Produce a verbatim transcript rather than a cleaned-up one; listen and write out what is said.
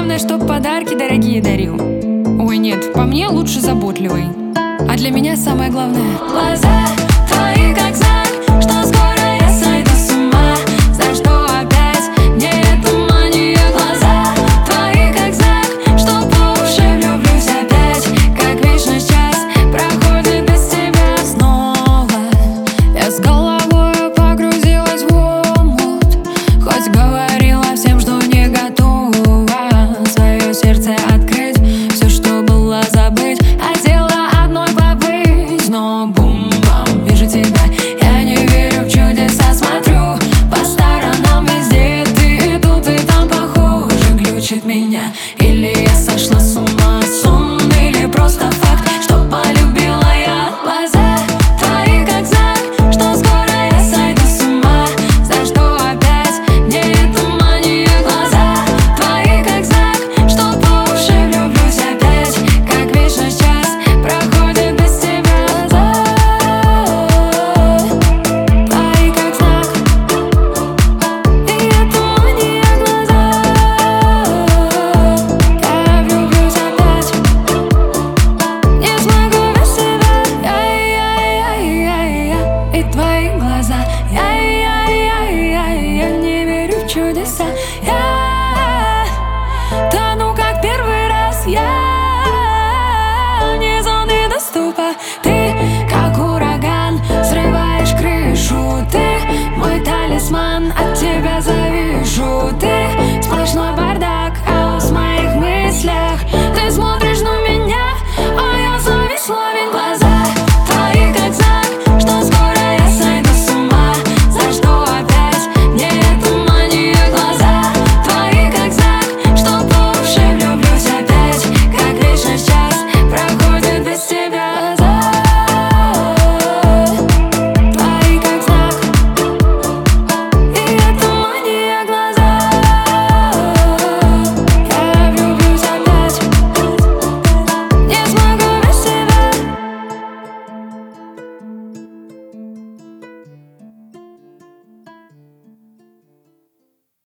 главное, чтоб подарки дорогие дарил. Ой, нет, по мне лучше заботливый. А для меня самое главное — глаза твои как знак, что скоро я сойду с ума. За что опять мне эта мания? Глаза твои как знак, что по уши влюблюсь опять. Как вечность час проходит без тебя снова. Я с головой погрузилась в омут, хоть говорила всем, что не готова свое сердце открыть, все, что было, забыть. Хотела одной побыть, но бум-бам, вижу тебя.